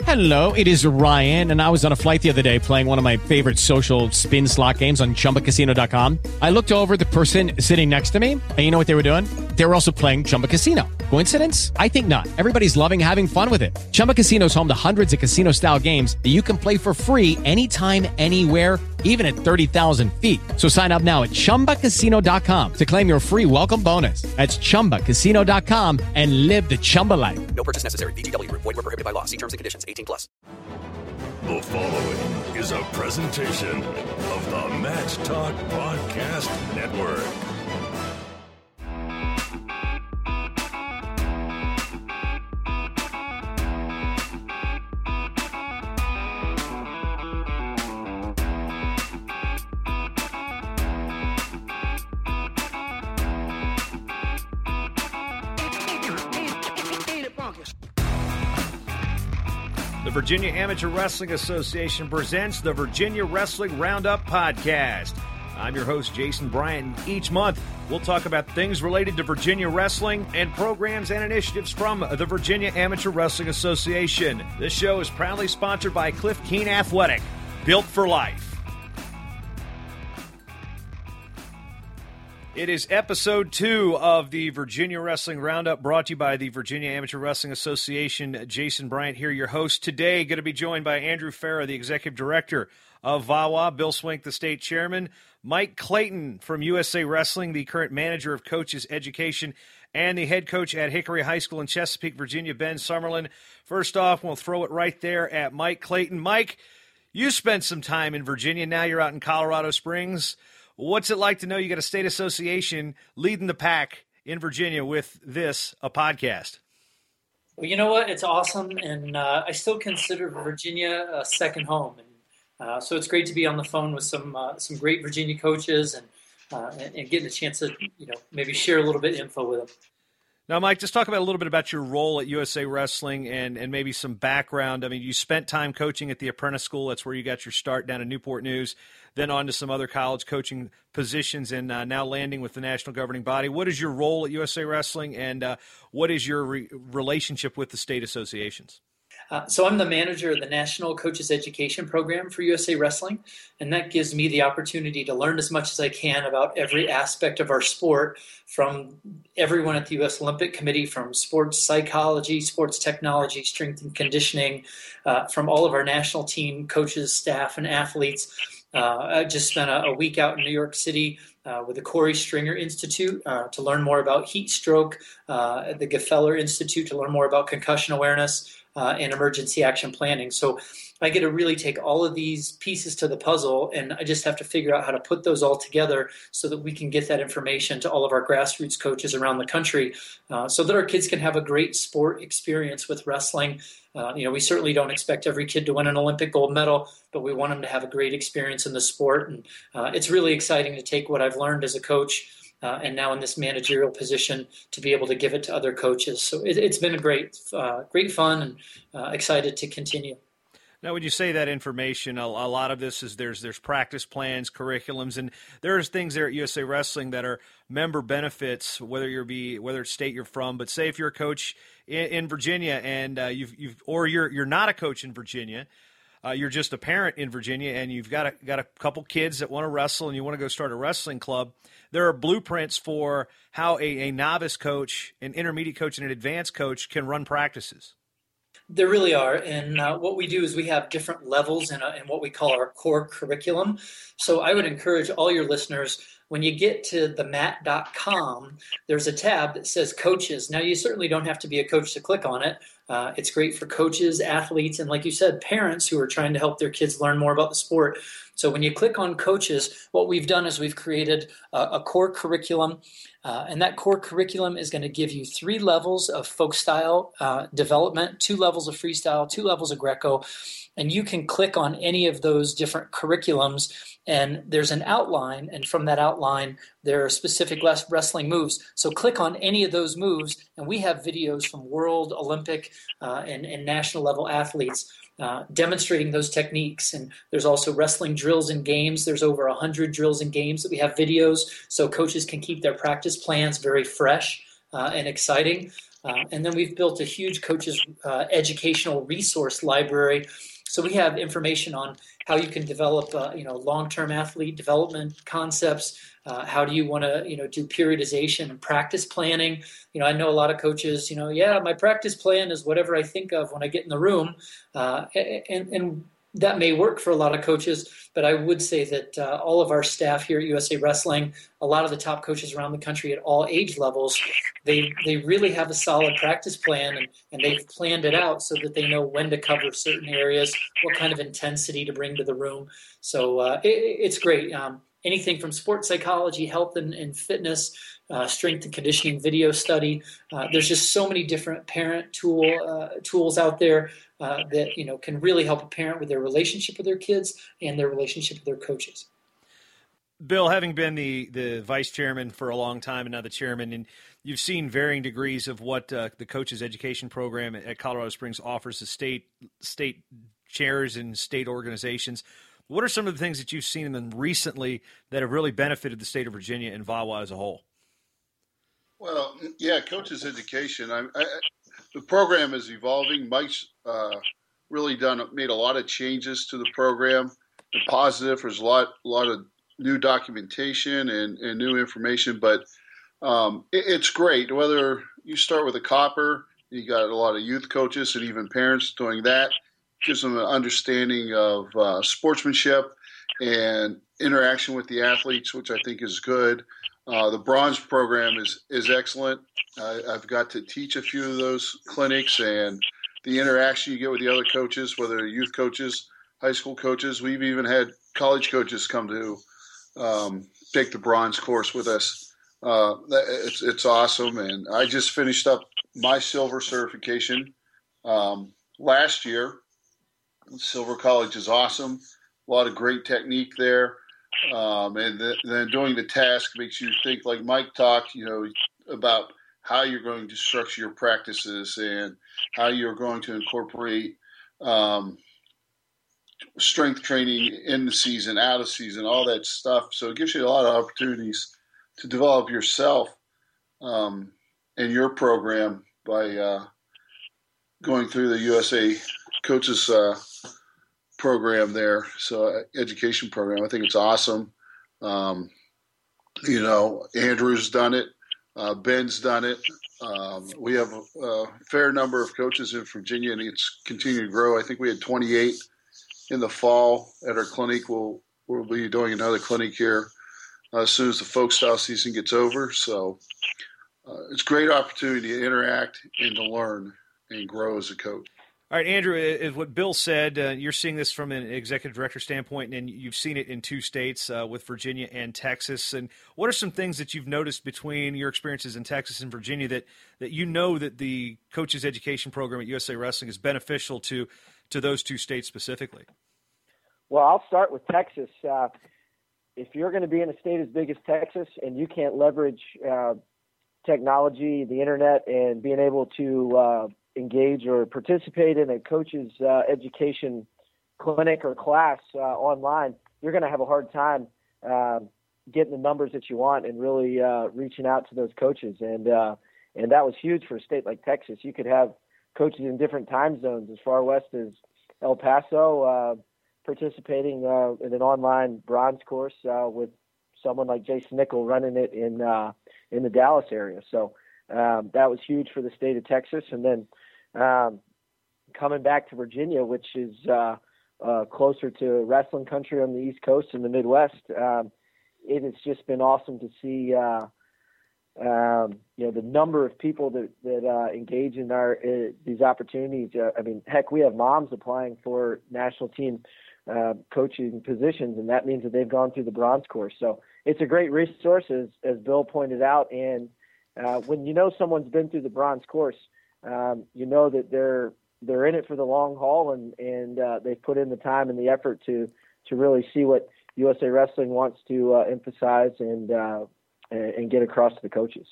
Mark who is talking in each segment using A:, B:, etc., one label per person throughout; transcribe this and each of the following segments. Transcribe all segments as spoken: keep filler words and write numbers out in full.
A: Hello, it is Ryan, and I was on a flight the other day playing one of my favorite social spin slot games on Chumba Casino dot com. I looked over at the person sitting next to me, and you know what they were doing? They were also playing Chumba Casino. Coincidence? I think not. Everybody's loving having fun with it. Chumba Casino is home to hundreds of casino-style games that you can play for free anytime, anywhere, even at thirty thousand feet. So sign up now at Chumba Casino dot com to claim your free welcome bonus. That's Chumba Casino dot com and live the Chumba life.
B: No purchase necessary. V G W. Void where prohibited by law. See terms and conditions. eighteen plus.
C: The following is a presentation of the Match Talk Podcast Network.
D: The Virginia Amateur Wrestling Association presents the Virginia Wrestling Roundup Podcast. I'm your host, Jason Bryant. Each month, we'll talk about things related to Virginia wrestling and programs and initiatives from the Virginia Amateur Wrestling Association. This show is proudly sponsored by Cliff Keen Athletic, built for life. It is episode two of the Virginia Wrestling Roundup, brought to you by the Virginia Amateur Wrestling Association. Jason Bryant here, your host today. Going to be joined by Andrew Farah, the executive director of V A W A, Bill Swink, the state chairman, Mike Clayton from U S A Wrestling, the current manager of coaches education, and the head coach at Hickory High School in Chesapeake, Virginia, Ben Summerlin. First off, we'll throw it right there at Mike Clayton. Mike, you spent some time in Virginia. Now you're out in Colorado Springs. What's it like to know you got a state association leading the pack in Virginia with this, a podcast?
E: Well, you know what? It's awesome, and uh, I still consider Virginia a second home. And uh, so it's great to be on the phone with some uh, some great Virginia coaches and, uh, and and getting a chance to you know maybe share a little bit of info with them.
D: Now, Mike, just talk about a little bit about your role at U S A Wrestling and, and maybe some background. I mean, you spent time coaching at the Apprentice School. That's where you got your start down in Newport News, then on to some other college coaching positions, and uh, now landing with the national governing body. What is your role at U S A Wrestling, and uh, what is your re- relationship with the state associations?
E: Uh, so I'm the manager of the National Coaches Education Program for U S A Wrestling, and that gives me the opportunity to learn as much as I can about every aspect of our sport, from everyone at the U S Olympic Committee, from sports psychology, sports technology, strength and conditioning, uh, from all of our national team coaches, staff, and athletes. Uh, I just spent a, a week out in New York City uh, with the Corey Stringer Institute uh, to learn more about heat stroke, uh, at the Gefeller Institute to learn more about concussion awareness, Uh, and emergency action planning. So I get to really take all of these pieces to the puzzle, and I just have to figure out how to put those all together so that we can get that information to all of our grassroots coaches around the country, uh, so that our kids can have a great sport experience with wrestling. Uh, you know, we certainly don't expect every kid to win an Olympic gold medal, but we want them to have a great experience in the sport. And uh, it's really exciting to take what I've learned as a coach Uh, and now in this managerial position to be able to give it to other coaches. So it, it's been a great, uh, great fun, and uh, excited to continue.
D: Now, when you say that information, a, a lot of this is there's there's practice plans, curriculums, and there's things there at U S A Wrestling that are member benefits, whether you're be whether it's state you're from. But say if you're a coach in, in Virginia and uh, you've you've or you're you're not a coach in Virginia. Uh, you're just a parent in Virginia, and you've got a, got a couple kids that want to wrestle, and you want to go start a wrestling club. There are blueprints for how a, a novice coach, an intermediate coach, and an advanced coach can run practices.
E: There really are, and uh, what we do is we have different levels in, a, in what we call our core curriculum. So I would encourage all your listeners, when you get to the mat dot com, there's a tab that says coaches. Now, you certainly don't have to be a coach to click on it. Uh, it's great for coaches, athletes, and like you said, parents who are trying to help their kids learn more about the sport. So when you click on coaches, what we've done is we've created a, a core curriculum, uh, and that core curriculum is going to give you three levels of folk style uh, development, two levels of freestyle, two levels of Greco, and you can click on any of those different curriculums, and there's an outline, and from that outline, there are specific wrestling moves. So click on any of those moves, and we have videos from world, Olympic, uh, and, and national level athletes uh, demonstrating those techniques. And there's also wrestling drills and games. There's over one hundred drills and games that we have videos, so coaches can keep their practice plans very fresh uh, and exciting. Uh, and then we've built a huge coaches uh, educational resource library. So we have information on how you can develop, uh, you know, long-term athlete development concepts. Uh, how do you want to, you know, do periodization and practice planning? You know, I know a lot of coaches, you know, yeah, my practice plan is whatever I think of when I get in the room, uh, and and that may work for a lot of coaches. But I would say that uh, all of our staff here at U S A Wrestling, a lot of the top coaches around the country at all age levels, they they really have a solid practice plan, and, and they've planned it out so that they know when to cover certain areas, what kind of intensity to bring to the room. So uh, it, it's great. Um, anything from sports psychology, health and, and fitness, uh, strength and conditioning video study. Uh, there's just so many different parent tool uh, tools out there uh, that, you know, can really help a parent with their relationship with their kids and their relationship with their coaches.
D: Bill, having been the, the vice chairman for a long time and now the chairman, and you've seen varying degrees of what uh, the coaches education program at Colorado Springs offers to state state chairs and state organizations. What are some of the things that you've seen in them recently that have really benefited the state of Virginia and V A W A as a whole?
F: Well, yeah, coaches education. I, I, the program is evolving. Mike's uh, really done made a lot of changes to the program. The positive, there's a lot, a lot of new documentation and, and new information, but um, it, it's great. Whether you start with a copper, you got a lot of youth coaches and even parents doing that. Gives them an understanding of uh, sportsmanship and interaction with the athletes, which I think is good. Uh, the bronze program is is excellent. Uh, I've got to teach a few of those clinics, and the interaction you get with the other coaches, whether they're youth coaches, high school coaches. We've even had college coaches come to um, take the bronze course with us. Uh, it's it's awesome, and I just finished up my silver certification um, last year. Silver College is awesome. A lot of great technique there. Um, and th- then doing the task makes you think, like Mike talked, you know, about how you're going to structure your practices and how you're going to incorporate um, strength training in the season, out of season, all that stuff. So it gives you a lot of opportunities to develop yourself um, and your program by uh, going through the U S A Coaches uh, program there, so uh, education program. I think it's awesome. Um, you know, Andrew's done it. Uh, Ben's done it. Um, we have a, a fair number of coaches in Virginia, and it's continuing to grow. I think we had twenty-eight in the fall at our clinic. We'll, we'll be doing another clinic here uh, as soon as the folk style season gets over. So uh, it's a great opportunity to interact and to learn and grow as a coach.
D: All right, Andrew, is what Bill said. Uh, you're seeing this from an executive director standpoint, and you've seen it in two states uh, with Virginia and Texas. And what are some things that you've noticed between your experiences in Texas and Virginia that, that you know that the coaches education program at U S A Wrestling is beneficial to to those two states specifically?
G: Well, I'll start with Texas. Uh, if you're going to be in a state as big as Texas and you can't leverage uh, technology, the internet, and being able to uh, engage or participate in a coach's uh, education clinic or class uh, online, you're going to have a hard time uh, getting the numbers that you want and really uh, reaching out to those coaches. And uh, and that was huge for a state like Texas. You could have coaches in different time zones as far west as El Paso uh, participating uh, in an online bronze course uh, with someone like Jason Nickel running it in uh, in the Dallas area. So um, that was huge for the state of Texas. And then Um, coming back to Virginia, which is uh, uh, closer to wrestling country on the East Coast and the Midwest, um, it has just been awesome to see, uh, um, you know, the number of people that that uh, engage in our uh, these opportunities. Uh, I mean, heck, we have moms applying for national team uh, coaching positions, and that means that they've gone through the bronze course. So it's a great resource, as as Bill pointed out. And uh, when you know someone's been through the bronze course, Um, you know that they're they're in it for the long haul, and and uh, they've put in the time and the effort to to really see what U S A Wrestling wants to uh, emphasize and uh, and get across to the coaches.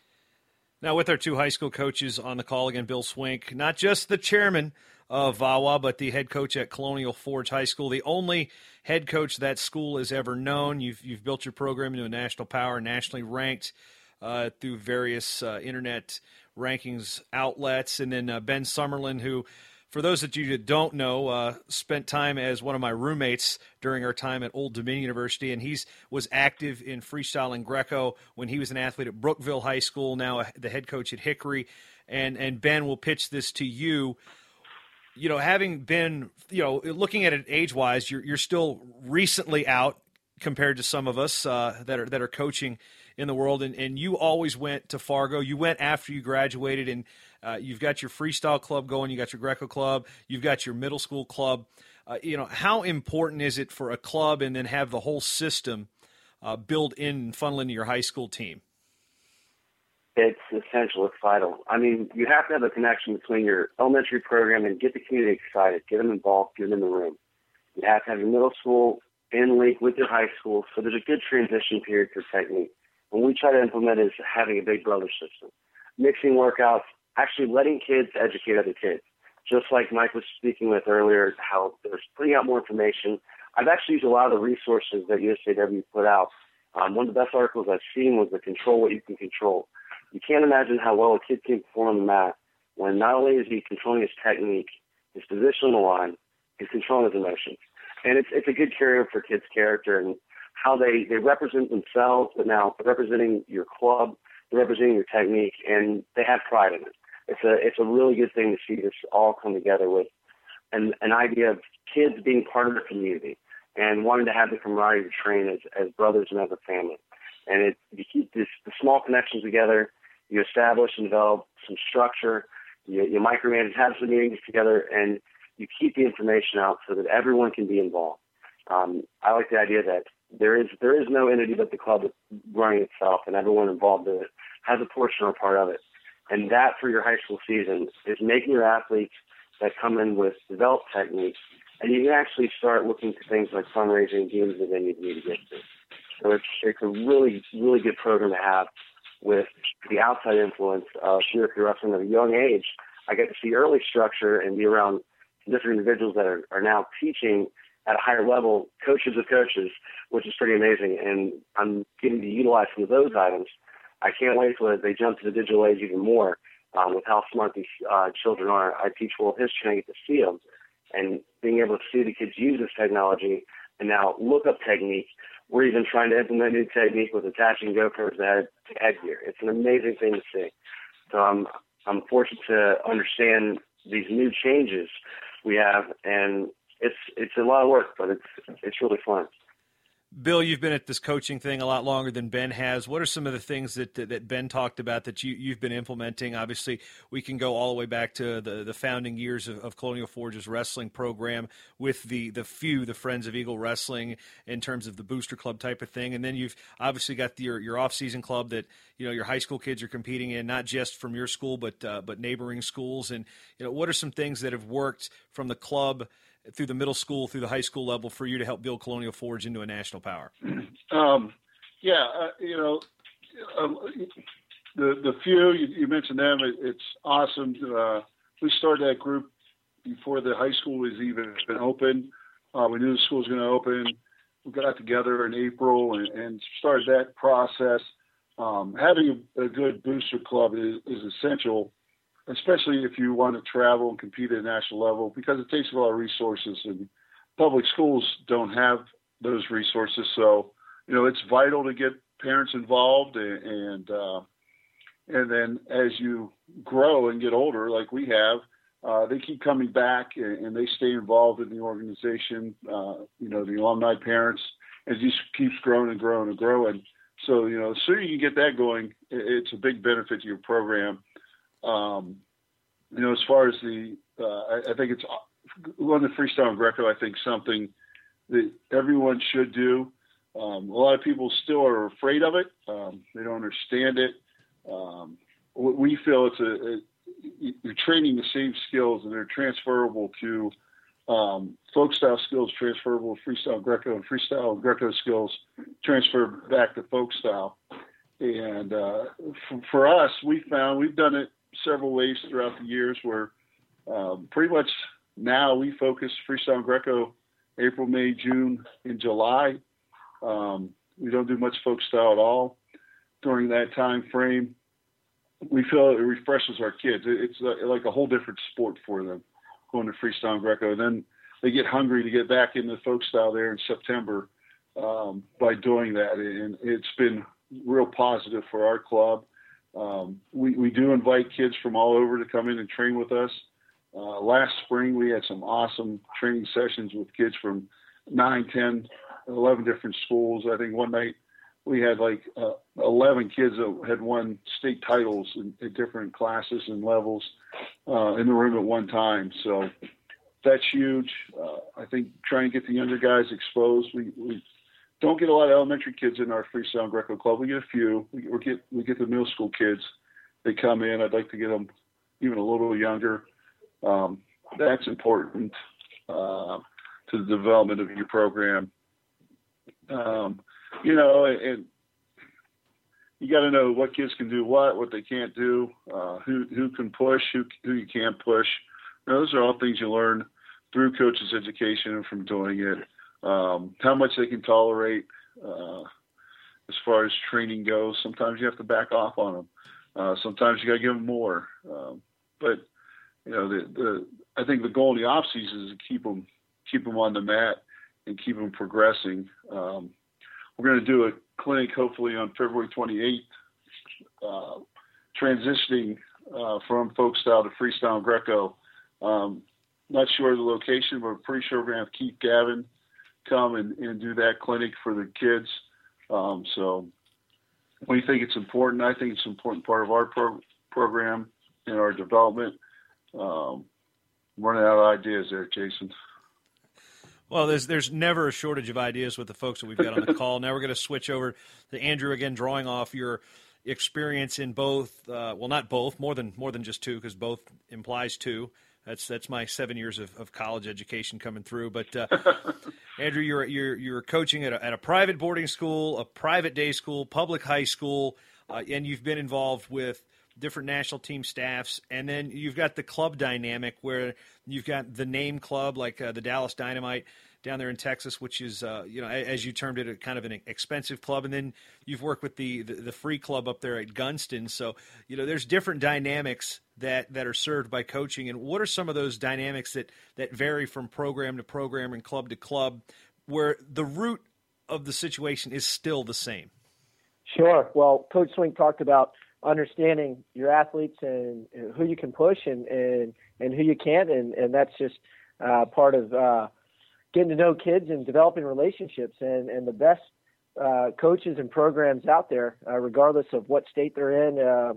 D: Now, with our two high school coaches on the call again, Bill Swink, not just the chairman of V A W A, but the head coach at Colonial Forge High School, the only head coach that school has ever known. You've you've built your program into a national power, nationally ranked uh, through various uh, internet rankings outlets. And then uh, Ben Summerlin, who, for those of you that don't know, uh, spent time as one of my roommates during our time at Old Dominion University, and he's was active in freestyle and Greco when he was an athlete at Brookville High School, now the head coach at Hickory. And and Ben will pitch this to you. You know, having been, you know, looking at it age-wise, you're you're still recently out compared to some of us uh, that are that are coaching in the world, and, and you always went to Fargo. You went after you graduated, and uh, you've got your freestyle club going, you got your Greco club, you've got your middle school club. Uh, you know, how important is it for a club and then have the whole system uh, build in and funnel into your high school team?
H: It's essential. It's vital. I mean, you have to have a connection between your elementary program and get the community excited, get them involved, get them in the room. You have to have your middle school in link with your high school, so there's a good transition period for technique. What we try to implement is having a big brother system, mixing workouts, actually letting kids educate other kids. Just like Mike was speaking with earlier, how there's putting out more information. I've actually used a lot of the resources that U S A W put out. Um, one of the best articles I've seen was the Control What You Can Control. You can't imagine how well a kid can perform on the mat when not only is he controlling his technique, his position on the line, he's controlling his emotions. And it's it's a good carrier for kids' character and how they, they represent themselves, but now they're representing your club, they're representing your technique, and they have pride in it. It's a it's a really good thing to see this all come together with an, an idea of kids being part of the community and wanting to have the camaraderie to train as, as brothers and as a family. And it, you keep this, the small connections together, you establish and develop some structure, you, you micromanage, have some meetings together, and you keep the information out so that everyone can be involved. Um, I like the idea that there is there is no entity but the club running itself, and everyone involved in it has a portion or part of it. And that for your high school season is making your athletes that come in with developed techniques, and you can actually start looking to things like fundraising, games that they need to get to. So it's, it's a really, really good program to have with the outside influence of New York Wrestling at a young age. I get to see early structure and be around different individuals that are, are now teaching at a higher level, coaches of coaches, which is pretty amazing. And I'm getting to utilize some of those items. I can't wait till they jump to the digital age even more um, with how smart these uh, children are. I teach world history and I get to see them. And being able to see the kids use this technology and now look up technique. We're even trying to implement new technique with attaching GoPros to head, to headgear. It's an amazing thing to see. So I'm I'm fortunate to understand these new changes we have, and it's it's a lot of work, but it's it's really fun.
D: Bill, you've been at this coaching thing a lot longer than Ben has. What are some of the things that that, that Ben talked about that you, you've been implementing? Obviously, we can go all the way back to the, the founding years of, of Colonial Forge's wrestling program with the, the few, the Friends of Eagle Wrestling, in terms of the booster club type of thing. And then you've obviously got the, your, your off-season club that, you know, your high school kids are competing in, not just from your school, but uh, but neighboring schools. And, you know, what are some things that have worked from the club through the middle school, through the high school level for you to help build Colonial Forge into a national power?
F: Um, yeah, uh, you know, um, the the few, you, you mentioned them, it, it's awesome. Uh, we started that group before the high school was even been open. Uh, we knew the school was going to open. We got together in April and, and started that process. Um, having a, a good booster club is, is essential, especially if you want to travel and compete at a national level, because it takes a lot of resources, and public schools don't have those resources. So, you know, it's vital to get parents involved, and and, uh, and then as you grow and get older, like we have, uh, they keep coming back and, and they stay involved in the organization. Uh, you know, the alumni parents, it just keeps growing and growing and growing. So, you know, the sooner you get that going, it's a big benefit to your program. Um, you know, as far as the, uh, I, I think it's on the freestyle and Greco, I think something that everyone should do. Um, a lot of people still are afraid of it. Um, they don't understand it. Um, we feel it's a, a, you're training the same skills, and they're transferable to um, folk style skills, transferable to freestyle Greco, and freestyle and Greco skills transfer back to folk style. And uh, for, for us, we found we've done it several ways throughout the years where um, pretty much now we focus freestyle and Greco April, May, June, and July. Um, we don't do much folk style at all during that time frame.
I: we feel it refreshes our kids. It's like a whole different sport for them going to freestyle and Greco. Then they get hungry to get back into folk style there in September um, by doing that. And it's been real positive for our club. Um, we, we do invite kids from all over to come in and train with us. Uh, last spring, we had some awesome training sessions with kids from nine, ten, eleven different schools. I think one night we had like uh, eleven kids that had won state titles in, in different classes and levels uh, in the room at one time. So that's huge. Uh, I think trying to get the younger guys exposed. We, we don't get a lot of elementary kids in our freestyle and Greco club. We get a few. We, we get we get the middle school kids. They come in. I'd like to get them even a little younger. Um, that's important uh, to the development of your program. Um, you know, and you got to know what kids can do, what, what they can't do, uh, who who can push, who who you can't push. You know, those are all things you learn through coaches' education and from doing it. Um, how much they can tolerate uh, as far as training goes. Sometimes you have to back off on them. Uh, sometimes you got to give them more. Um, but you know, the, the I think the goal in the off season is to keep them keep them on the mat and keep them progressing. Um, we're going to do a clinic hopefully on February twenty-eighth, uh, transitioning uh, from folk style to freestyle and Greco. Um, not sure of the location, but I'm pretty sure we're going to have Keith Gavin come and, and do that clinic for the kids. Um, so we think it's important. I think it's an important part of our pro- program and our development. Um, I'm running out of ideas there, Jason.
D: Well, there's there's never a shortage of ideas with the folks that we've got on the call. Now we're going to switch over to Andrew again, drawing off your experience in both. Uh, well, not both, more than more than just two, because both implies two. That's that's my seven years of, of college education coming through. But uh, Andrew, you're you're you're coaching at a, at a private boarding school, a private day school, public high school, uh, and you've been involved with different national team staffs, and then you've got the club dynamic where you've got the name club like uh, the Dallas Dynamite down there in Texas, which is, uh, you know, as you termed it, a kind of an expensive club. And then you've worked with the, the, the free club up there at Gunston. So, you know, there's different dynamics that, that are served by coaching. And what are some of those dynamics that, that vary from program to program and club to club where the root of the situation is still the same?
G: Sure. Well, Coach Swink talked about understanding your athletes and who you can push and, and, and who you can't. And, and that's just uh, part of uh, getting to know kids and developing relationships. And, and the best uh, coaches and programs out there, uh, regardless of what state they're in, uh,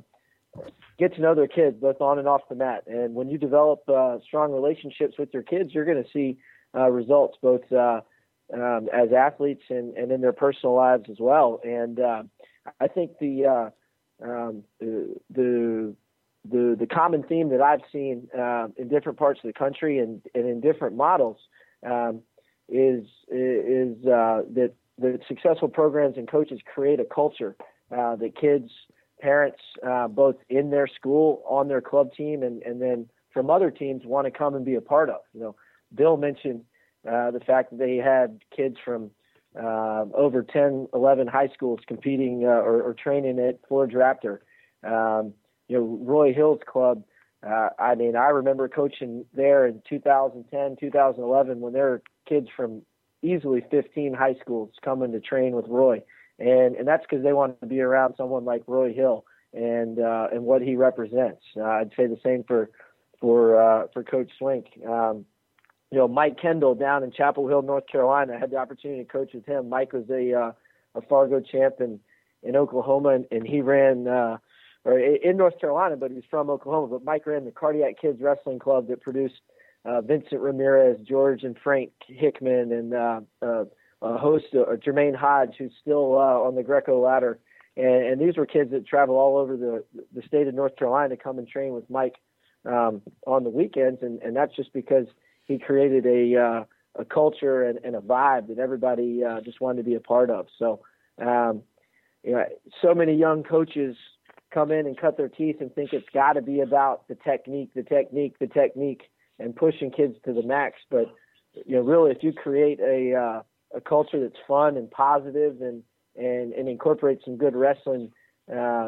G: get to know their kids both on and off the mat. And when you develop uh, strong relationships with your kids, you're going to see uh, results both uh, um, as athletes and, and in their personal lives as well. And uh, I think the uh, Um, the, the the the common theme that I've seen uh, in different parts of the country and, and in different models um, is is uh, that the successful programs and coaches create a culture uh, that kids, parents, uh, both in their school, on their club team, and, and then from other teams want to come and be a part of. You know, Bill mentioned uh, the fact that they had kids from Uh, over ten, eleven high schools competing uh, or, or training at Forge Raptor. Um, you know, Roy Hill's club, uh, I mean, I remember coaching there in two thousand ten, two thousand eleven when there were kids from easily fifteen high schools coming to train with Roy. And and that's because they wanted to be around someone like Roy Hill and uh, and what he represents. Uh, I'd say the same for for uh, for Coach Swink. Um, You know, Mike Kendall down in Chapel Hill, North Carolina. I had the opportunity to coach with him. Mike was a uh, a Fargo champ in, in Oklahoma, and, and he ran uh, or in North Carolina, but he was from Oklahoma. But Mike ran the Cardiac Kids Wrestling Club that produced uh, Vincent Ramirez, George and Frank Hickman, and uh, uh, a host, uh, Jermaine Hodge, who's still uh, on the Greco ladder. And, and these were kids that travel all over the the state of North Carolina to come and train with Mike um, on the weekends, and, and that's just because he created a uh, a culture and, and a vibe that everybody uh, just wanted to be a part of. So, um, you know, so many young coaches come in and cut their teeth and think it's got to be about the technique, the technique, the technique, and pushing kids to the max. But you know, really, if you create a uh, a culture that's fun and positive and and, and incorporates some good wrestling, uh,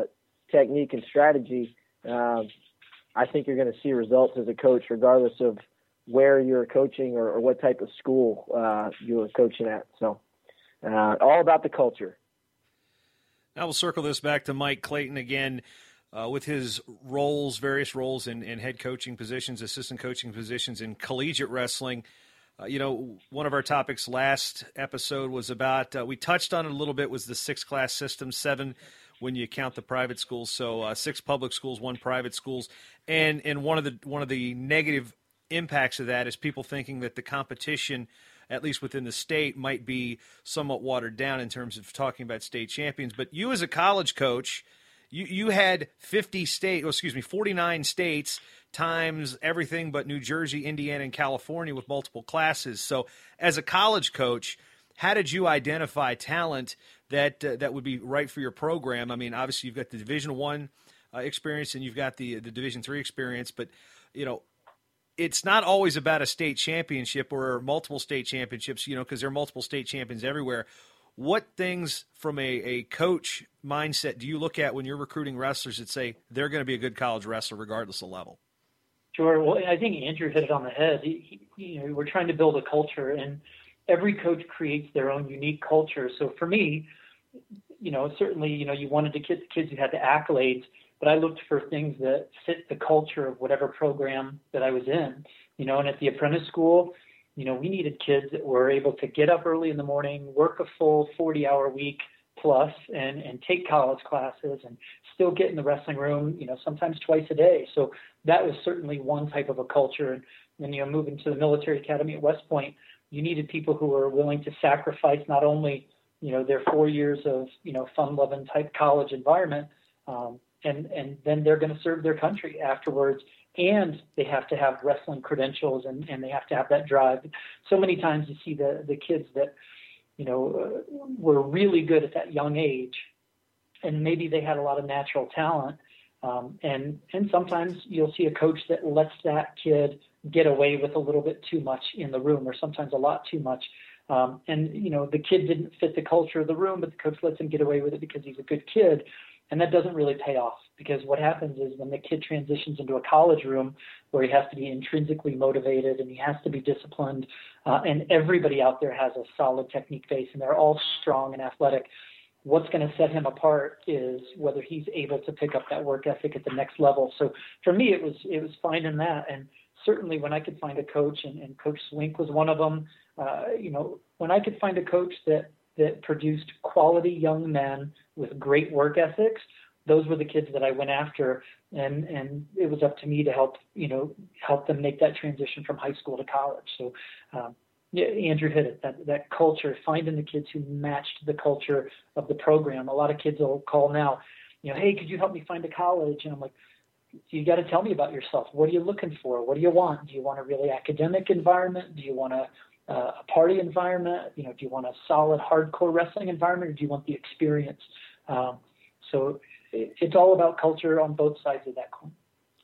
G: technique and strategy, um, I think you're going to see results as a coach, regardless of where you're coaching or, or what type of school uh, you're coaching at. So uh, all about the culture.
D: Now we'll circle this back to Mike Clayton again uh, with his roles, various roles in, in head coaching positions, assistant coaching positions in collegiate wrestling. Uh, you know, one of our topics last episode was about, uh, we touched on it a little bit, was the six-class system, seven when you count the private schools. So uh, six public schools, one private schools. And and one of the one of the negative impacts of that is people thinking that the competition, at least within the state, might be somewhat watered down in terms of talking about state champions. But you as a college coach, you, you had fifty state, oh, excuse me, forty-nine states times everything but New Jersey, Indiana, and California with multiple classes. So as a college coach, how did you identify talent that uh, that would be right for your program? I mean, obviously you've got the Division One uh, experience and you've got the the Division Three experience, but you know, it's not always about a state championship or multiple state championships, you know, because there are multiple state champions everywhere. What things from a, a coach mindset do you look at when you're recruiting wrestlers that say they're going to be a good college wrestler regardless of level?
E: Sure. Well, I think Andrew hit it on the head. He, he, you know, we're trying to build a culture, and every coach creates their own unique culture. So for me, you know, certainly, you know, you wanted to get kids who had the accolades, but I looked for things that fit the culture of whatever program that I was in, you know, and at the apprentice school, you know, we needed kids that were able to get up early in the morning, work a full forty hour week plus, and, and take college classes and still get in the wrestling room, you know, sometimes twice a day. So that was certainly one type of a culture. And then, you know, moving to the military academy at West Point, you needed people who were willing to sacrifice not only, you know, their four years of, you know, fun-loving type college environment, um, and, and then they're going to serve their country afterwards. And they have to have wrestling credentials, and, and they have to have that drive. So many times you see the, the kids that, you know, uh, were really good at that young age, and maybe they had a lot of natural talent. Um, and, and sometimes you'll see a coach that lets that kid get away with a little bit too much in the room, or sometimes a lot too much. Um, and, you know, the kid didn't fit the culture of the room, but the coach lets him get away with it because he's a good kid. And that doesn't really pay off, because what happens is when the kid transitions into a college room where he has to be intrinsically motivated and he has to be disciplined, uh, and everybody out there has a solid technique base and they're all strong and athletic, what's going to set him apart is whether he's able to pick up that work ethic at the next level. So for me, it was it was finding that. And certainly when I could find a coach, and, and Coach Swink was one of them, uh, you know, when I could find a coach that that produced quality young men with great work ethics, those were the kids that I went after. And, and it was up to me to help, you know, help them make that transition from high school to college. So, um, yeah, Andrew hit it, that, that culture, finding the kids who matched the culture of the program. A lot of kids will call now, you know, hey, could you help me find a college? And I'm like, you got to tell me about yourself. What are you looking for? What do you want? Do you want a really academic environment? Do you want a, uh, a party environment? You know, do you want a solid hardcore wrestling environment, or do you want the experience? Um, so it, it's all about culture on both sides of that coin.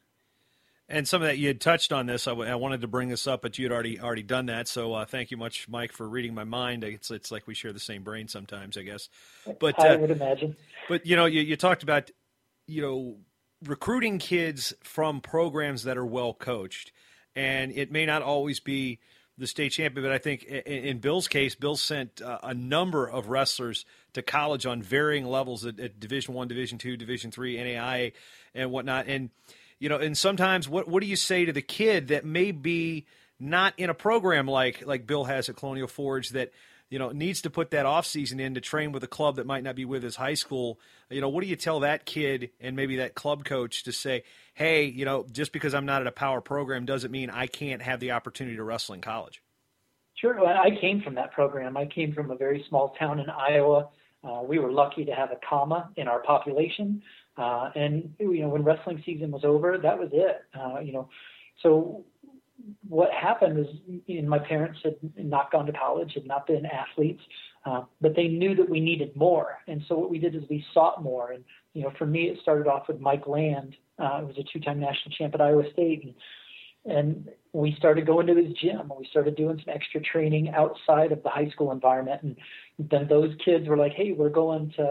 D: And some of that, you had touched on this. I, w- I wanted to bring this up, but you had already already done that. So uh, thank you much, Mike, for reading my mind. It's it's like we share the same brain sometimes, I guess. But
E: I
D: uh,
E: would imagine.
D: But you know, you, you talked about, you know, recruiting kids from programs that are well coached, and it may not always be the state champion, but I think in, in Bill's case, Bill sent uh, a number of wrestlers to college on varying levels at, at Division One, Division Two, Division Three, N A I A, and whatnot. And you know, and sometimes what what do you say to the kid that may be not in a program like like Bill has at Colonial Forge, that, you know, needs to put that off season in to train with a club that might not be with his high school? You know, what do you tell that kid and maybe that club coach to say, hey, you know, just because I'm not at a power program doesn't mean I can't have the opportunity to wrestle in college? Sure.
E: Well, I came from that program. I came from a very small town in Iowa. Uh, we were lucky to have a comma in our population. Uh, and, you know, when wrestling season was over, that was it. Uh, you know, so what happened is, you know, my parents had not gone to college, had not been athletes, uh, but they knew that we needed more. And so what we did is we sought more. And, you know, for me, it started off with Mike Land, uh, who was a two-time national champ at Iowa State. And, and we started going to his gym, and we started doing some extra training outside of the high school environment. And then those kids were like, hey, we're going to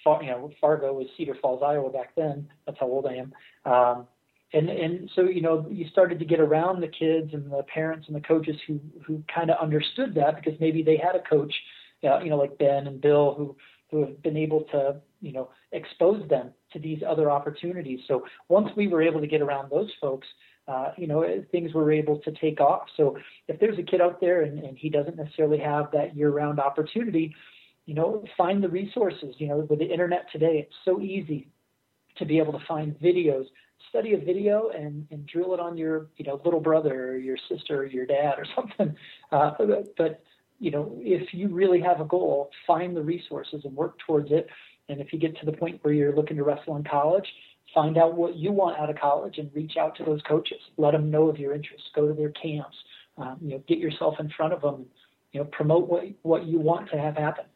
E: Far, you know, Fargo was Cedar Falls, Iowa back then. That's how old I am. Um, and and so you know, you started to get around the kids and the parents and the coaches who who kind of understood that, because maybe they had a coach, uh, you know, like Ben and Bill, who who have been able to, you know, expose them to these other opportunities. So once we were able to get around those folks, uh, you know, things were able to take off. So if there's a kid out there and, and he doesn't necessarily have that year-round opportunity, you know, find the resources. You know, with the internet today, it's so easy to be able to find videos. Study a video and, and drill it on your, you know, little brother or your sister or your dad or something. Uh, but, but you know, if you really have a goal, find the resources and work towards it. And if you get to the point where you're looking to wrestle in college, find out what you want out of college and reach out to those coaches. Let them know of your interests. Go to their camps. Um, you know, get yourself in front of them. You know, promote what what you want to have happen.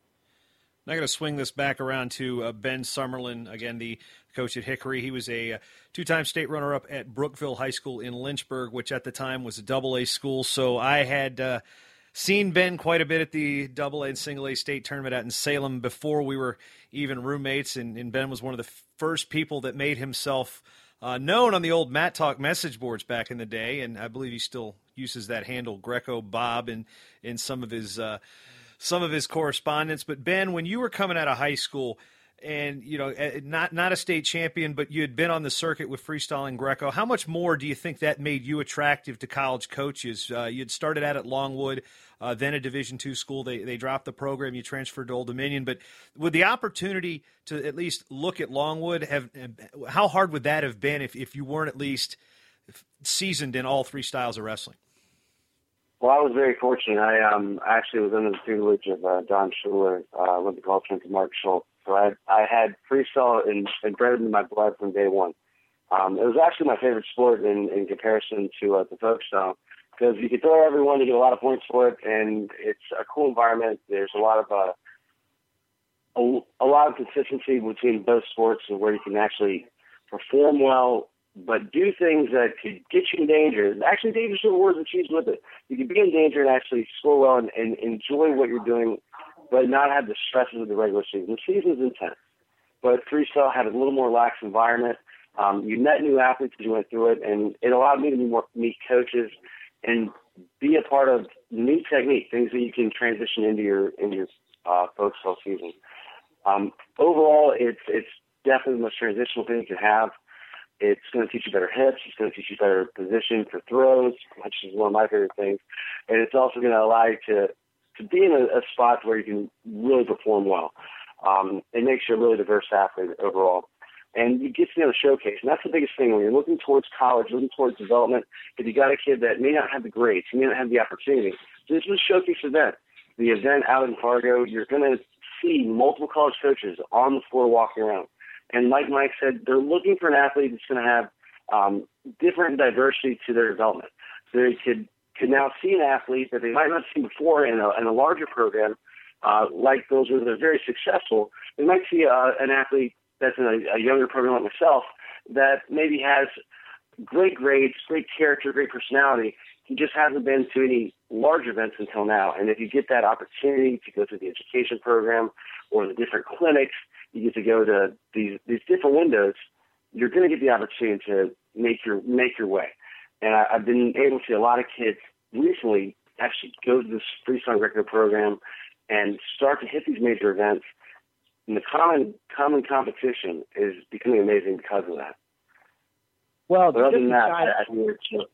D: I'm going to swing this back around to uh, Ben Summerlin, again, the coach at Hickory. He was a uh, two-time state runner-up at Brookville High School in Lynchburg, which at the time was a double-A school. So I had uh, seen Ben quite a bit at the double-A and single-A state tournament out in Salem before we were even roommates, and, and Ben was one of the first people that made himself uh, known on the old Matt Talk message boards back in the day, and I believe he still uses that handle, Greco Bob, in, in some of his uh, – some of his correspondence. But Ben, when you were coming out of high school and, you know, not, not a state champion, but you had been on the circuit with freestyle and Greco, how much more do you think that made you attractive to college coaches? Uh, you'd started out at Longwood, uh, then a Division two school. They, they dropped the program. You transferred to Old Dominion, but would the opportunity to at least look at Longwood have, how hard would that have been if, if you weren't at least seasoned in all three styles of wrestling?
H: Well, I was very fortunate. I um, actually was under the tutelage of uh, Don Schuler, uh, Olympic alternate to Mark Schultz. So I, I had freestyle and, and bred it in my blood from day one. Um, it was actually my favorite sport in, in comparison to uh, the folk style, because you can throw everyone, you get a lot of points for it, and it's a cool environment. There's a lot of uh, a, a lot of consistency between both sports, and where you can actually perform well, but do things that could get you in danger. Actually, dangerous are the words that she's with it. You can be in danger and actually score well and, and enjoy what you're doing, but not have the stresses of the regular season. The season's intense, but freestyle had a little more lax environment. Um, you met new athletes as you went through it, and it allowed me to more, meet coaches and be a part of new technique, things that you can transition into your into your uh, folk style season. Um, overall, it's it's definitely the most transitional thing you can have. It's going to teach you better hips. It's going to teach you better position for throws, which is one of my favorite things. And it's also going to allow you to, to be in a, a spot where you can really perform well. Um, it makes you a really diverse athlete overall. And you get to be able to showcase. And that's the biggest thing. When you're looking towards college, looking towards development, if you got a kid that may not have the grades, you may not have the opportunity, this is a showcase event. The event out in Fargo, you're going to see multiple college coaches on the floor walking around. And like Mike said, they're looking for an athlete that's going to have um, different diversity to their development. So they could, could now see an athlete that they might not see before in a, in a larger program, uh, like those where they're very successful. They might see uh, an athlete that's in a, a younger program like myself that maybe has great grades, great character, great personality. He just hasn't been to any large events until now. And if you get that opportunity to go through the education program or the different clinics, you get to go to these these different windows, you're going to get the opportunity to make your make your way. And I, I've been able to see a lot of kids recently actually go to this freestyle Greco program and start to hit these major events. And the common common competition is becoming amazing because of that.
G: Well,
H: but other than that,
G: chime,
H: I think it's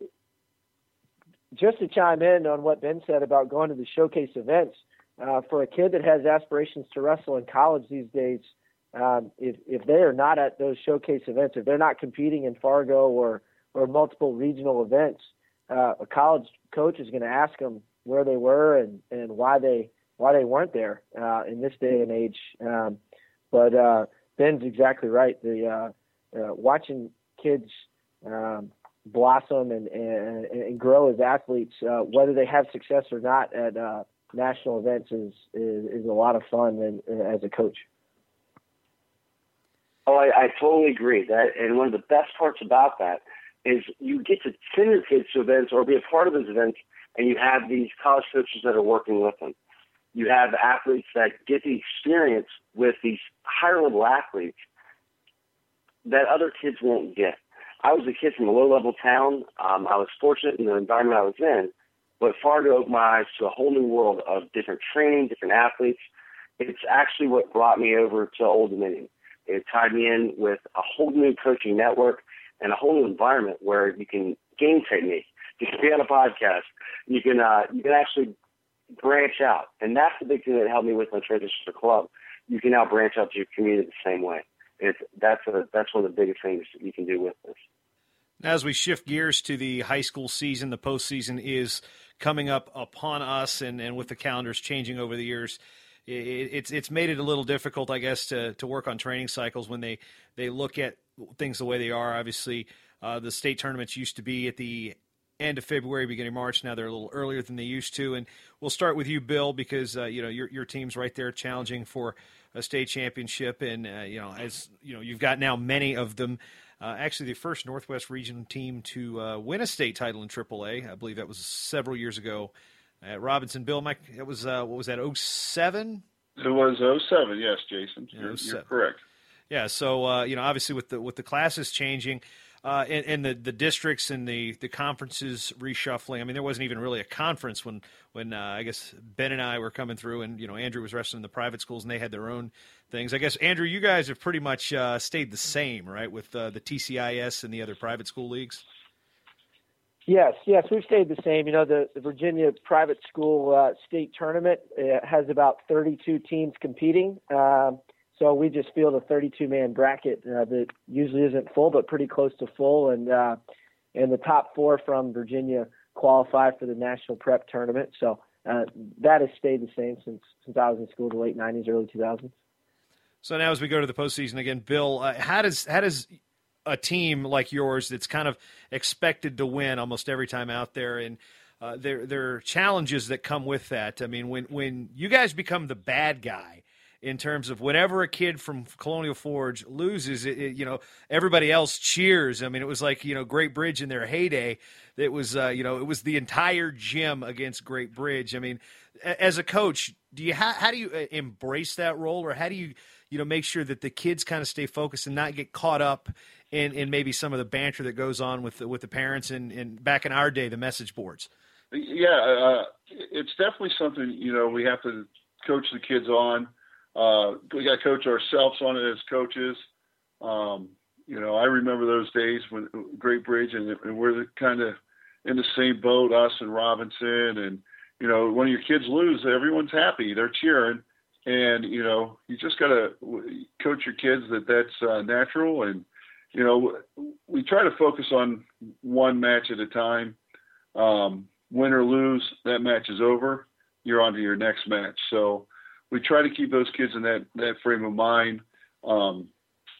G: just to chime in on what Ben said about going to the showcase events, uh, for a kid that has aspirations to wrestle in college these days, um, if, if they are not at those showcase events, if they're not competing in Fargo or, or multiple regional events, uh, a college coach is going to ask them where they were and, and why they why they weren't there uh, in this day and age. Um, but uh, Ben's exactly right. The uh, uh, watching kids um, blossom and, and, and grow as athletes, uh, whether they have success or not at uh, national events, is, is is a lot of fun and, and as a coach.
H: Oh, I, I totally agree. That, and one of the best parts about that is you get to send your kids to events or be a part of those events, and you have these college coaches that are working with them. You have athletes that get the experience with these higher level athletes that other kids won't get. I was a kid from a low level town. Um, I was fortunate in the environment I was in, but Fargo opened my eyes to a whole new world of different training, different athletes. It's actually what brought me over to Old Dominion. It tied me in with a whole new coaching network and a whole new environment where you can gain technique. You can be on a podcast. You can uh, you can actually branch out, and that's the big thing that helped me with my transition to club. You can now branch out to your community the same way. It's that's a that's one of the biggest things you can do with this.
D: As we shift gears to the high school season, the postseason is coming up upon us, and, and with the calendars changing over the years, it, it's it's made it a little difficult, I guess, to, to work on training cycles when they, they look at things the way they are. Obviously, uh, the state tournaments used to be at the end of February, beginning of March. Now they're a little earlier than they used to. And we'll start with you, Bill, because uh, you know your your team's right there challenging for a state championship, and uh, you know as you know you've got now many of them. Uh, actually, the first Northwest Region team to uh, win a state title in triple A. I believe that was several years ago at Robinson. Bill, Mike, that was uh, what was that? oh seven
I: It was oh seven Yes, Jason,
D: yeah,
I: you're,
D: oh
I: you're correct.
D: Yeah. So uh, you know, obviously with the with the classes changing. Uh, and, and the, the districts and the, the conferences reshuffling. I mean, there wasn't even really a conference when, when uh, I guess Ben and I were coming through, and, you know, Andrew was wrestling in the private schools, and they had their own things. I guess, Andrew, you guys have pretty much uh, stayed the same, right, with uh, the T C I S and the other private school leagues?
G: Yes, yes, we've stayed the same. You know, the, the Virginia private school uh, state tournament uh, has about thirty-two teams competing. Um, So we just field a thirty-two man bracket uh, that usually isn't full, but pretty close to full. And uh, and the top four from Virginia qualify for the national prep tournament. So uh, that has stayed the same since since I was in school, the late nineties, early two thousands.
D: So now as we go to the postseason again, Bill, uh, how does how does a team like yours that's kind of expected to win almost every time out there, and uh, there there are challenges that come with that? I mean, when when you guys become the bad guy, in terms of whenever a kid from Colonial Forge loses, it, it, you know, everybody else cheers. I mean, it was like, you know, Great Bridge in their heyday. It was, uh, you know, it was the entire gym against Great Bridge. I mean, as a coach, do you ha- how do you embrace that role, or how do you, you know, make sure that the kids kind of stay focused and not get caught up in, in maybe some of the banter that goes on with the, with the parents and, and back in our day, the message boards?
I: Yeah, uh, it's definitely something, you know, we have to coach the kids on. Uh, we got to coach ourselves on it as coaches. Um, you know, I remember those days when Great Bridge, and, and we're kind of in the same boat, us and Robinson. And, you know, when your kids lose, everyone's happy. They're cheering. And, you know, you just got to coach your kids that that's uh, natural. And, you know, we try to focus on one match at a time. Um, win or lose, that match is over. You're on to your next match. So, we try to keep those kids in that, that frame of mind. Um,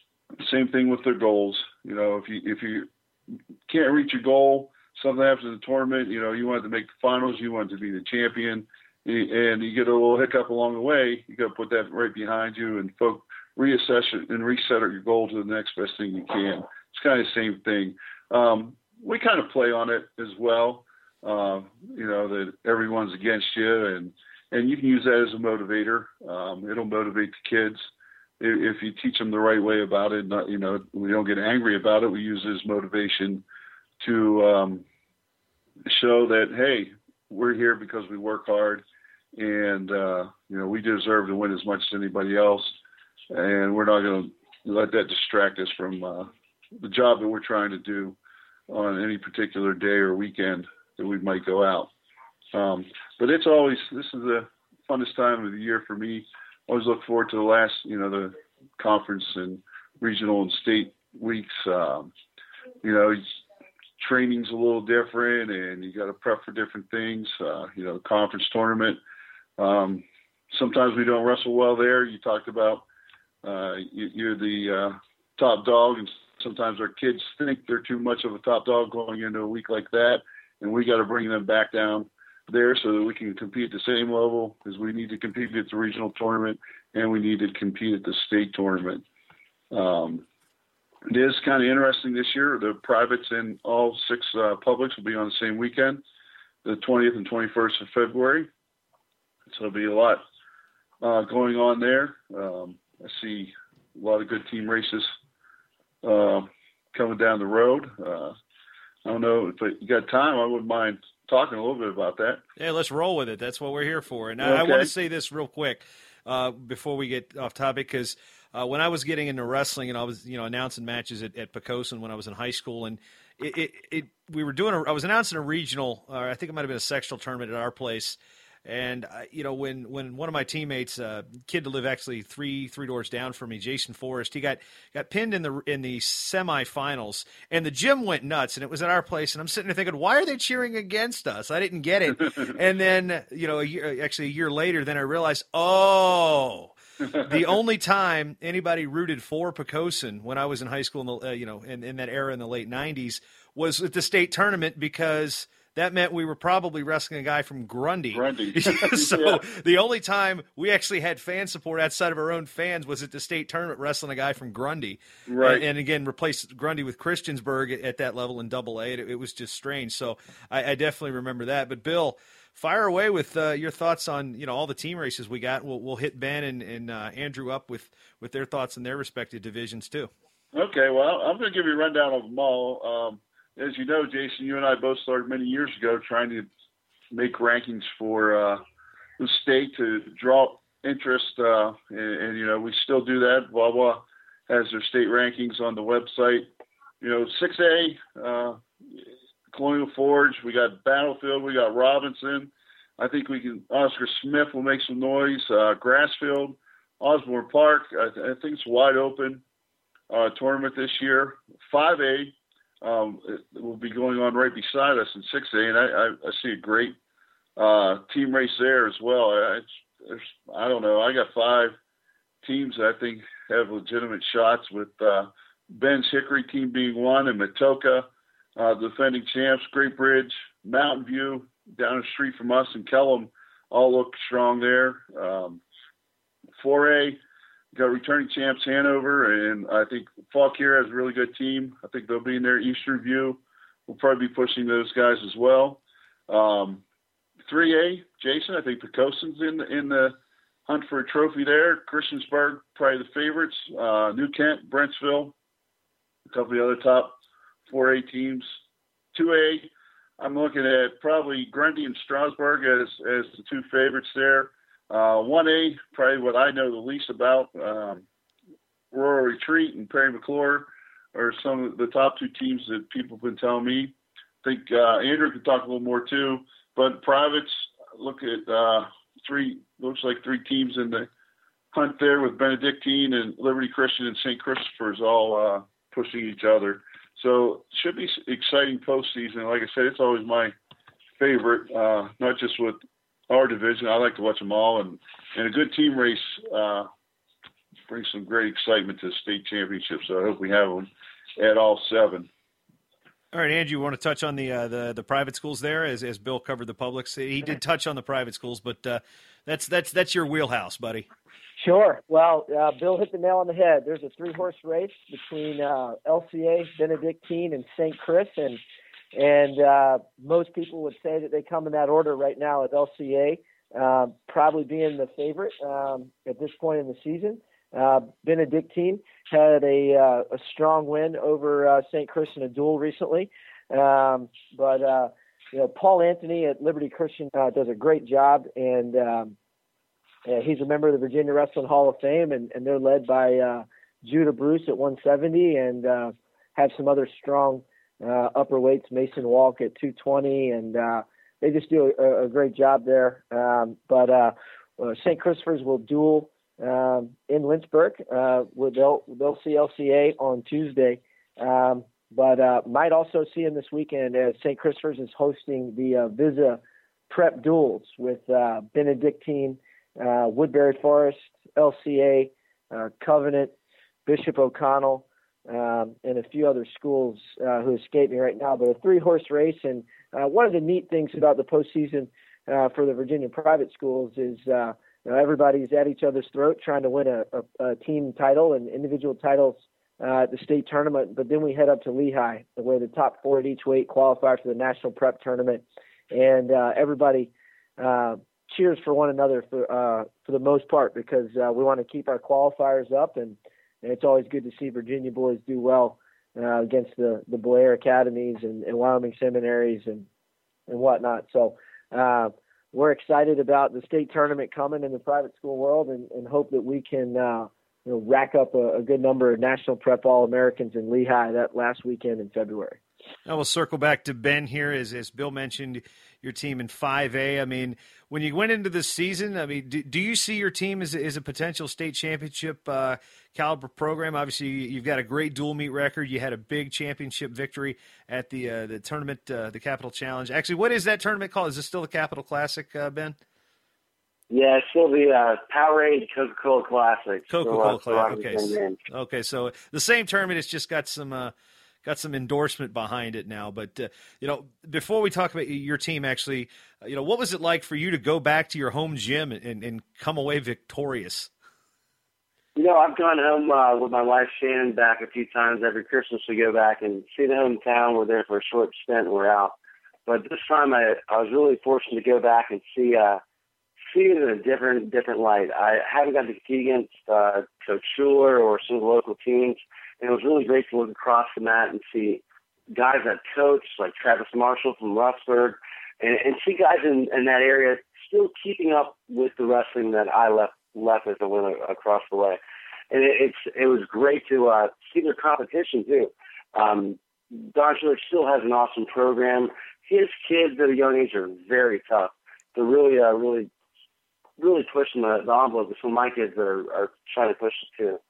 I: same thing with their goals. You know, if you if you can't reach your goal, something happens in the tournament, you know, you want to make the finals, you want to be the champion, and you get a little hiccup along the way, you got to put that right behind you and folk, reassess it and reset your goal to the next best thing you can. It's kind of the same thing. Um, we kind of play on it as well, uh, you know, that everyone's against you, and And you can use that as a motivator. Um, it'll motivate the kids if, if you teach them the right way about it. Not, you know, we don't get angry about it. We use it as motivation to um, show that, hey, we're here because we work hard, and uh, you know, we deserve to win as much as anybody else, and we're not going to let that distract us from uh, the job that we're trying to do on any particular day or weekend that we might go out. Um, but it's always, this is the funnest time of the year for me. I always look forward to the last, you know, the conference and regional and state weeks. Um, you know, training's a little different, and you got to prep for different things. Uh, you know, the conference tournament. Um, sometimes we don't wrestle well there. You talked about uh, you, you're the uh, top dog, and sometimes our kids think they're too much of a top dog going into a week like that, and we got to bring them back down there so that we can compete at the same level, because we need to compete at the regional tournament and we need to compete at the state tournament. Um, it is kind of interesting this year. The privates and all six uh, publics will be on the same weekend, the twentieth and twenty-first of February. So there'll be a lot uh, going on there. Um, I see a lot of good team races uh, coming down the road. Uh, I don't know if you got time. I wouldn't mind talking a little bit about that.
D: Yeah, let's roll with it. That's what we're here for. And
I: Okay.
D: I, I want to say this real quick uh, before we get off topic, because uh, when I was getting into wrestling and I was, you know, announcing matches at, at Pocosin when I was in high school, and it, it, it we were doing, a, I was announcing a regional, or I think it might have been a sectional tournament at our place. And, uh, you know, when, when one of my teammates, uh, kid to live actually three three doors down from me, Jason Forrest, he got, got pinned in the in the semifinals, and the gym went nuts, and it was at our place. And I'm sitting there thinking, why are they cheering against us? I didn't get it. And then, you know, a year, actually a year later, then I realized, oh, the only time anybody rooted for Pocosin when I was in high school, in the, uh, you know, in, in that era in the late nineties, was at the state tournament, because that meant we were probably wrestling a guy from Grundy.
I: Grundy.
D: So
I: Yeah.
D: the only time we actually had fan support outside of our own fans was at the state tournament wrestling a guy from Grundy.
I: Right.
D: And, and again, replaced Grundy with Christiansburg at, at that level in double A. It, it was just strange. So I, I definitely remember that. But Bill, fire away with uh, your thoughts on, you know, all the team races we got. We'll, we'll hit Ben and, and uh, Andrew up with, with their thoughts in their respective divisions too.
I: Okay, well, I'm going to give you a rundown of them all. Um, As you know, Jason, you and I both started many years ago trying to make rankings for uh, the state to draw interest, uh, and, and, you know, we still do that. Wawa has their state rankings on the website. You know, six A, uh, Colonial Forge, we got Battlefield, we got Robinson. I think we can, Oscar Smith will make some noise. Uh, Grassfield, Osborne Park, I, th- I think it's wide open uh, tournament this year. five A. Um, it will be going on right beside us in six A, and I, I, I see a great uh, team race there as well. I, it's, I don't know. I got five teams that I think have legitimate shots, with uh, Ben's Hickory team being one, and Matoka, uh, defending champs, Great Bridge, Mountain View, down the street from us, and Kellum all look strong there. Um, four A, got returning champs Hanover, and I think Fauquier has a really good team. I think they'll be in there. Eastern View will probably be pushing those guys as well. Um, three A, Jason, I think Pocosin's in the, in the hunt for a trophy there. Christiansburg, probably the favorites. Uh, New Kent, Brentsville, a couple of the other top four A teams. two A, I'm looking at probably Grundy and Strasburg as, as the two favorites there. Uh, one A, probably what I know the least about, um, Rural Retreat and Perry McClure are some of the top two teams that people have been telling me. I think uh, Andrew could talk a little more too, but privates, look at uh, three, looks like three teams in the hunt there, with Benedictine and Liberty Christian and Saint Christopher's all uh, pushing each other. So it should be exciting postseason. Like I said, it's always my favorite, uh, not just with our division. I like to watch them all, and, and a good team race uh, brings some great excitement to the state championship. So I hope we have them at all seven.
D: All right, Andrew, you want to touch on the uh, the the private schools there, as as Bill covered the publics? He did touch on the private schools, but uh, that's that's that's your wheelhouse, buddy.
G: Sure. Well, uh, Bill hit the nail on the head. There's a three-horse race between uh, L C A, Benedictine, and Saint Chris, and and uh, most people would say that they come in that order right now, at L C A uh, probably being the favorite um, at this point in the season. Uh, Benedictine had a uh, a strong win over uh, Saint Chris in a duel recently, um, but uh, you know, Paul Anthony at Liberty Christian uh, does a great job, and um, uh, he's a member of the Virginia Wrestling Hall of Fame, and, and they're led by uh, Judah Bruce at one seventy, and uh, have some other strong uh, upper weights, Mason Walk at two twenty, and uh, they just do a, a great job there. Um, but uh, uh, Saint Christopher's will duel Um, in Lynchburg, uh, where they'll they'll see L C A on Tuesday, um, but uh, might also see him this weekend, as Saint Christopher's is hosting the uh, Visa Prep Duels with uh, Benedictine, uh, Woodbury Forest, L C A, uh, Covenant, Bishop O'Connell, um, and a few other schools uh, who escape me right now. But a three-horse race, and uh, one of the neat things about the postseason uh, for the Virginia private schools is uh, You know, everybody's at each other's throat trying to win a, a, a team title and individual titles uh, at the state tournament. But then we head up to Lehigh, where the top four at each weight qualify for the national prep tournament. And uh, everybody uh, cheers for one another for uh, for the most part, because uh, we want to keep our qualifiers up, and, and it's always good to see Virginia boys do well uh, against the, the Blair academies and, and Wyoming seminaries and, and whatnot. So uh, we're excited about the state tournament coming in the private school world, and, and hope that we can uh, you know, rack up a, a good number of National Prep All-Americans in Lehigh that last weekend in February.
D: Now we'll circle back to Ben here. As, as Bill mentioned, your team in five A. I mean, when you went into this season, I mean, do, do you see your team as, as a potential state championship uh, caliber program? Obviously, you've got a great dual meet record. You had a big championship victory at the uh, the tournament, uh, the Capital Challenge. Actually, what is that tournament called? Is it still the Capital Classic, uh, Ben?
H: Yeah, it's still the uh, Powerade Coca-Cola Classic.
D: Coca-Cola
H: so, uh,
D: Classic. Okay, so, okay, so the same tournament. It's just got some. Uh, Got some endorsement behind it now. But, uh, you know, before we talk about your team, actually, uh, you know, what was it like for you to go back to your home gym and, and come away victorious?
H: You know, I've gone home uh, with my wife, Shannon, back a few times every Christmas. We go back and see the hometown. We're there for a short stint and we're out. But this time I, I was really fortunate to go back and see uh, see it in a different different light. I haven't got to compete against uh, Coach Schuler or some of the local teams. And it was really great to look across the mat and see guys that coach, like Travis Marshall from Russburg, and, and see guys in, in that area still keeping up with the wrestling that I left left as I went across the way. And it, it's it was great to uh, see their competition too. Um, Don Schuler still has an awesome program. His kids at a young age are very tough. They're really, uh, really, really pushing the, the envelope. Some of my kids that are, are trying to push it too.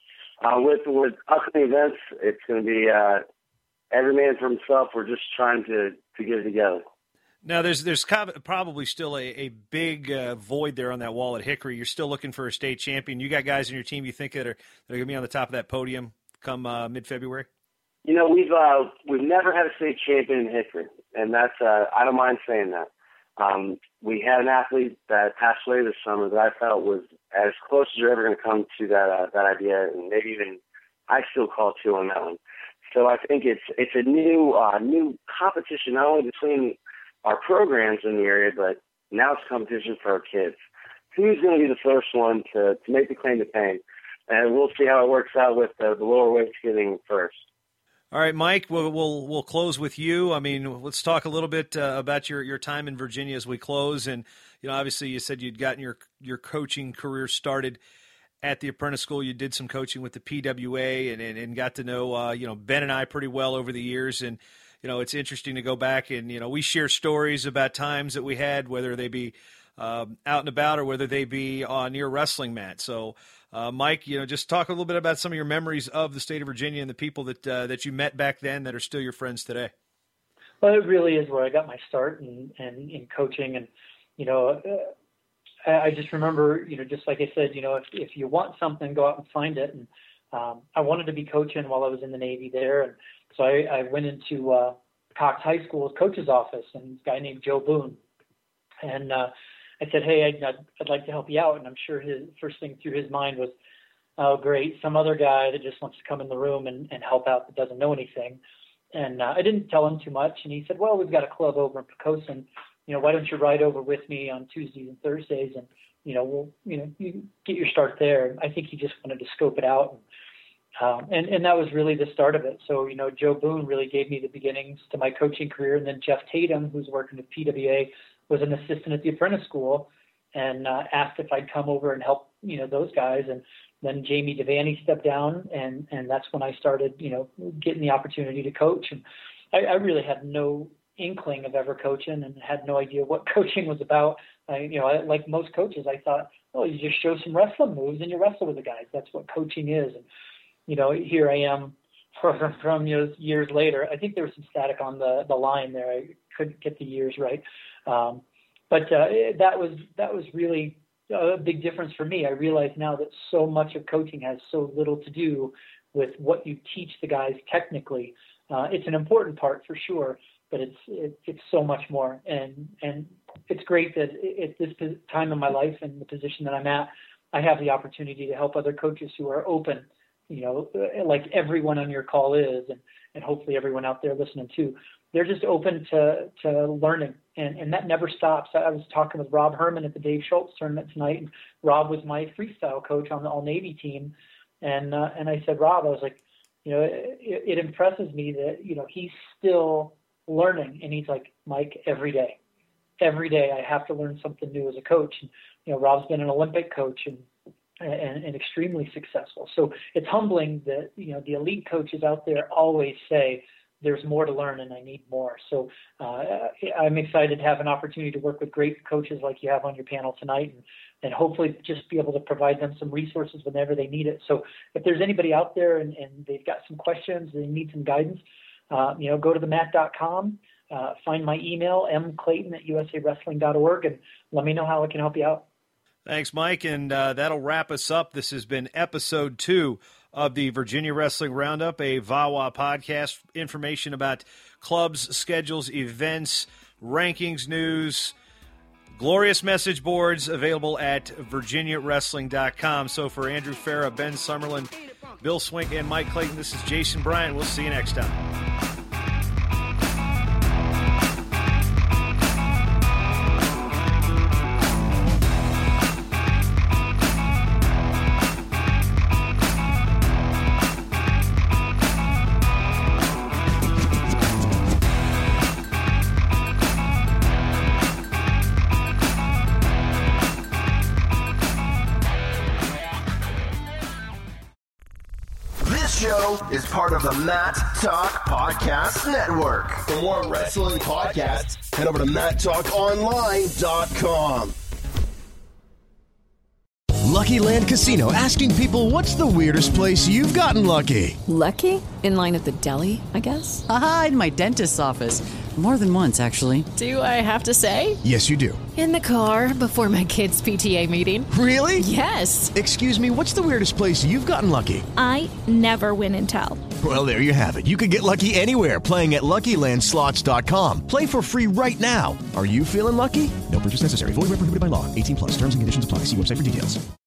H: Uh, with with upcoming events, it's going to be uh, every man for himself. We're just trying to, to get it together.
D: Now, there's there's probably still a, a big uh, void there on that wall at Hickory. You're still looking for a state champion. You got guys in your team you think that are, that are going to be on the top of that podium come uh, mid-February?
H: You know, we've uh, we've never had a state champion in Hickory, and that's uh, I don't mind saying that. Um, we had an athlete that passed away this summer that I felt was as close as you're ever going to come to that uh, that idea, and maybe even I still call two on that one. So I think it's it's a new uh, new competition not only between our programs in the area, but now it's competition for our kids. Who's going to be the first one to, to make the claim to fame? And we'll see how it works out with uh, the lower weights getting first.
D: All right, Mike, we'll, we'll we'll close with you. I mean, let's talk a little bit uh, about your, your time in Virginia as we close. And, you know, obviously you said you'd gotten your your coaching career started at the apprentice school. You did some coaching with the P W A and, and, and got to know, uh, you know, Ben and I pretty well over the years. And, you know, it's interesting to go back and, you know, we share stories about times that we had, whether they be um, out and about or whether they be on near wrestling mat. So, Uh, Mike, you know, just talk a little bit about some of your memories of the state of Virginia and the people that uh, that you met back then that are still your friends today.
E: Well, it really is where I got my start in, in, in coaching. And, you know, uh, I just remember, you know, just like I said, you know, if, if you want something, go out and find it. And um, I wanted to be coaching while I was in the Navy there. And so I, I went into uh, Cox High School's coach's office, and a guy named Joe Boone. And uh, I said, hey, I'd, I'd like to help you out. And I'm sure his first thing through his mind was, oh, great, some other guy that just wants to come in the room and, and help out that doesn't know anything. And uh, I didn't tell him too much. And he said, well, we've got a club over in Poquoson. You know, why don't you ride over with me on Tuesdays and Thursdays? And, you know, we'll, you know, you get your start there. I think he just wanted to scope it out. And, um, and, and that was really the start of it. So, you know, Joe Boone really gave me the beginnings to my coaching career. And then Jeff Tatum, who's working with P W A, was an assistant at the apprentice school, and uh, asked if I'd come over and help, you know, those guys. And then Jamie Devaney stepped down, and, and that's when I started, you know, getting the opportunity to coach. And I, I really had no inkling of ever coaching and had no idea what coaching was about. I, you know, I, like most coaches, I thought, oh, you just show some wrestling moves and you wrestle with the guys. That's what coaching is. And, you know, here I am from, from you know, years later. I think there was some static on the, the line there. I couldn't get the years right. Um, but uh, that was that was really a big difference for me. I realize now that so much of coaching has so little to do with what you teach the guys technically. Uh, it's an important part for sure, but it's it, it's so much more. And and it's great that at this time in my life and the position that I'm at, I have the opportunity to help other coaches who are open, you know, like everyone on your call is, and, and hopefully everyone out there listening too. they're just open to, to learning, and, and that never stops. I was talking with Rob Herman at the Dave Schultz tournament tonight, and Rob was my freestyle coach on the All-Navy team. And, uh, and I said, Rob, I was like, you know, it, it impresses me that, you know, he's still learning. And he's like, Mike, every day, every day I have to learn something new as a coach. And, you know, Rob's been an Olympic coach and, and, and extremely successful. So it's humbling that, you know, the elite coaches out there always say, there's more to learn and I need more. So uh, I'm excited to have an opportunity to work with great coaches like you have on your panel tonight, and, and hopefully just be able to provide them some resources whenever they need it. So if there's anybody out there and, and they've got some questions, they need some guidance, uh, you know, go to the mat dot com, uh, find my email, m clayton at u s a wrestling dot org, and let me know how I can help you out.
D: Thanks, Mike, and uh, that'll wrap us up. This has been episode two of the Virginia Wrestling Roundup, a V A W A podcast. Information about clubs, schedules, events, rankings, news, glorious message boards available at virginia wrestling dot com. So for Andrew Farah, Ben Summerlin, Bill Swink, and Mike Clayton, this is Jason Bryant. We'll see you next time.
J: Is part of the Mat Talk Podcast Network. For more wrestling podcasts, head over to mat talk online dot com.
K: Lucky Land Casino, asking people, what's the weirdest place you've gotten lucky?
L: Lucky? In line at the deli, I guess?
M: Aha, in my dentist's office. More than once, actually.
L: Do I have to say?
K: Yes, you do.
L: In the car before my kids' P T A meeting.
K: Really?
L: Yes.
K: Excuse me, what's the weirdest place you've gotten lucky?
N: I never win and tell.
K: Well, there you have it. You can get lucky anywhere, playing at lucky land slots dot com. Play for free right now. Are you feeling lucky? No purchase necessary. Void where prohibited by law. eighteen plus. Terms and conditions apply. See website for details.